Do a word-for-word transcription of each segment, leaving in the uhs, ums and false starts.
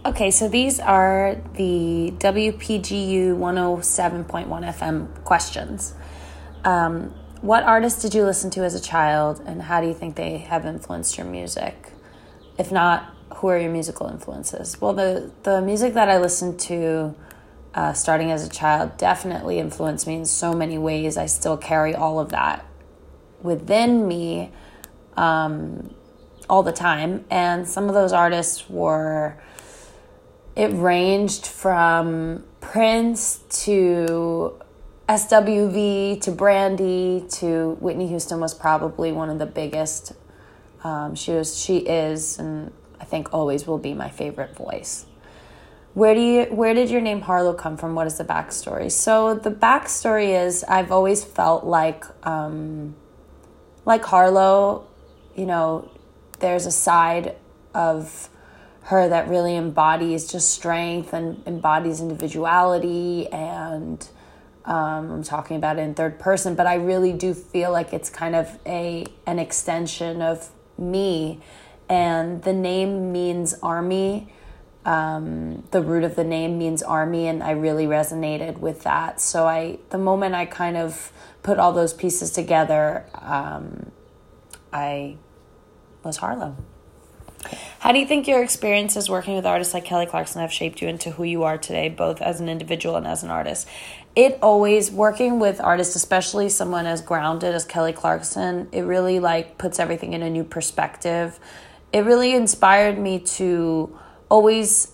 Okay, so these are the W P G U one oh seven point one F M questions. Um, what artists did you listen to as a child, and how do you think they have influenced your music? If not, who are your musical influences? Well, the, the music that I listened to uh, starting as a child definitely influenced me in so many ways. I still carry all of that within me um, all the time. And some of those artists were, it ranged from Prince to S W V to Brandy to Whitney Houston was probably one of the biggest. Um, she was, she is, and I think always will be my favorite voice. Where do you, where did your name Harlow come from? What is the backstory? So the backstory is I've always felt like, um, like Harlow, you know, there's a side of her that really embodies just strength and embodies individuality, and um, I'm talking about it in third person, but I really do feel like it's kind of a an extension of me. And the name means army. Um, the root of the name means army, and I really resonated with that. So I, the moment I kind of put all those pieces together, um, I was Harlow. How do you think your experiences working with artists like Kelly Clarkson have shaped you into who you are today, both as an individual and as an artist? It always, working with artists, especially someone as grounded as Kelly Clarkson, it really like puts everything in a new perspective. It really inspired me to always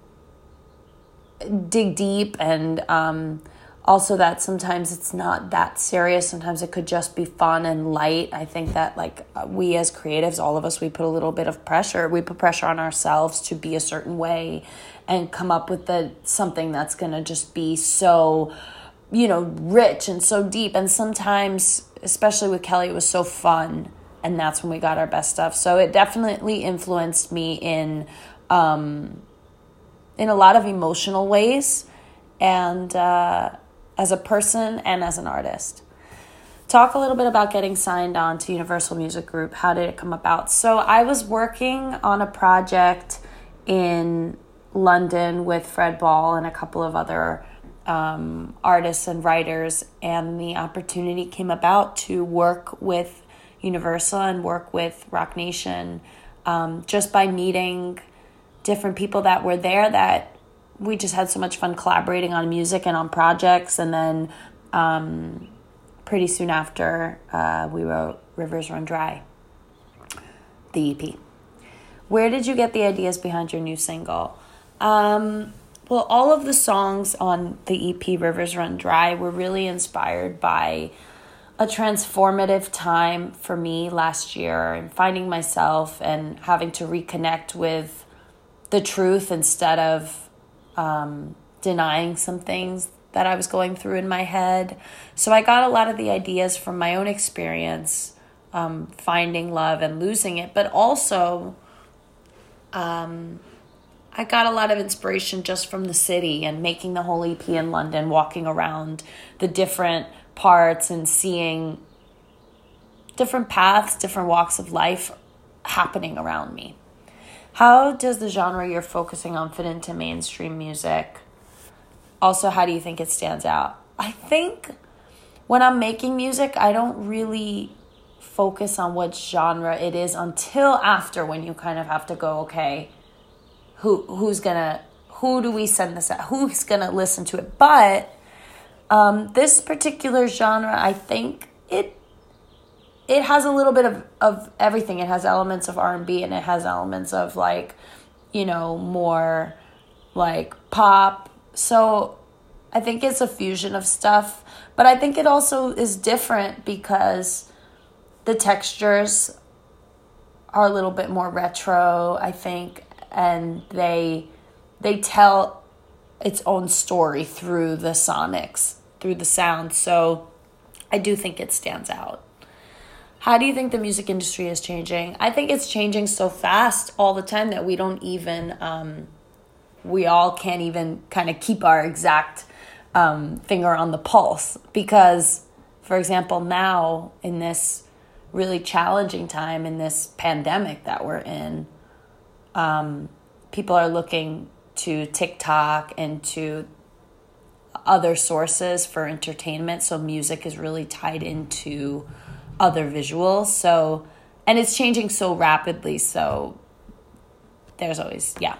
dig deep, and um, also that sometimes it's not that serious. Sometimes it could just be fun and light. I think that like we as creatives, all of us, we put a little bit of pressure. We put pressure on ourselves to be a certain way and come up with the something that's going to just be so, you know, rich and so deep. And sometimes, especially with Kelly, it was so fun. And that's when we got our best stuff. So it definitely influenced me in um, in a lot of emotional ways, and uh, as a person and as an artist. Talk a little bit about getting signed on to Universal Music Group. How did it come about? So I was working on a project in London with Fred Ball and a couple of other um, artists and writers, and the opportunity came about to work with Universal and work with Rock Nation um, just by meeting different people that were there, that we just had so much fun collaborating on music and on projects. And then um, pretty soon after, uh, we wrote Rivers Run Dry, the E P. Where did you get the ideas behind your new single? Um, well, all of the songs on the E P Rivers Run Dry were really inspired by a transformative time for me last year, and finding myself and having to reconnect with the truth instead of um, denying some things that I was going through in my head. So I got a lot of the ideas from my own experience, um, finding love and losing it, but also um, I got a lot of inspiration just from the city and making the whole E P in London, walking around the different parts and seeing different paths, different walks of life happening around me. How does the genre you're focusing on fit into mainstream music? Also, how do you think it stands out? I think when I'm making music, I don't really focus on what genre it is until after, when you kind of have to go, okay, who who's gonna, who do we send this out? Who's gonna listen to it? But um, this particular genre, I think it it has a little bit of, of everything. It has elements of R and B, and it has elements of like, you know, more like pop. So I think it's a fusion of stuff, but I think it also is different because the textures are a little bit more retro, I think, and they they tell its own story through the sonics, through the sound. So I do think it stands out. How do you think the music industry is changing? I think it's changing so fast all the time that we don't even, um, we all can't even kind of keep our exact um, finger on the pulse. Because, for example, now in this really challenging time, in this pandemic that we're in, um, people are looking to TikTok and to other sources for entertainment. So music is really tied into other visuals. So, and it's changing so rapidly. So there's always, yeah.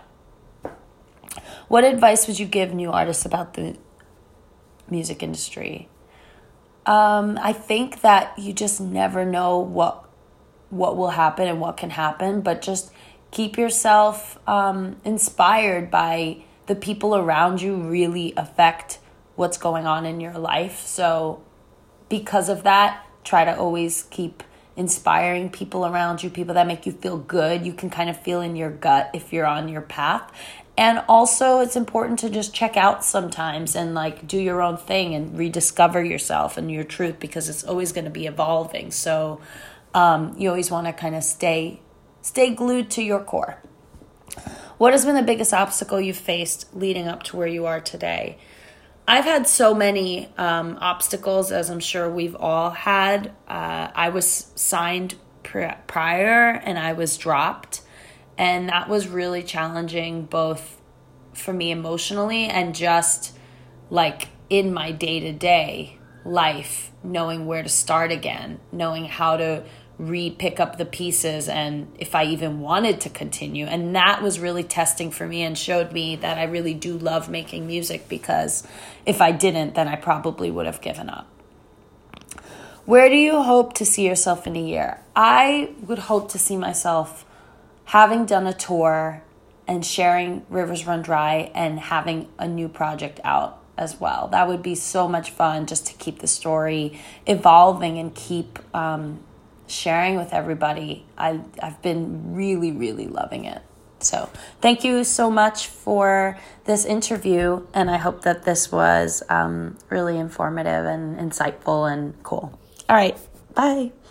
What advice would you give new artists about the music industry? Um, I think that you just never know what what will happen and what can happen, but just keep yourself um, inspired by the people around you really affect what's going on in your life. So because of that, try to always keep inspiring people around you, people that make you feel good. You can kind of feel in your gut if you're on your path. And also it's important to just check out sometimes and like do your own thing and rediscover yourself and your truth, because it's always going to be evolving. So um, you always want to kind of stay, stay glued to your core. What has been the biggest obstacle you've faced leading up to where you are today? I've had so many um, obstacles, as I'm sure we've all had. Uh, I was signed pr- prior and I was dropped. And that was really challenging, both for me emotionally and just like in my day-to-day life, knowing where to start again, knowing how to re-pick up the pieces and if I even wanted to continue. And that was really testing for me and showed me that I really do love making music, because if I didn't, then I probably would have given up. Where do you hope to see yourself in a year? I would hope to see myself having done a tour and sharing Rivers Run Dry and having a new project out as well. That would be so much fun, just to keep the story evolving and keep um, sharing with everybody. I, I've been really, really loving it. So thank you so much for this interview. And I hope that this was um, really informative and insightful and cool. All right. Bye.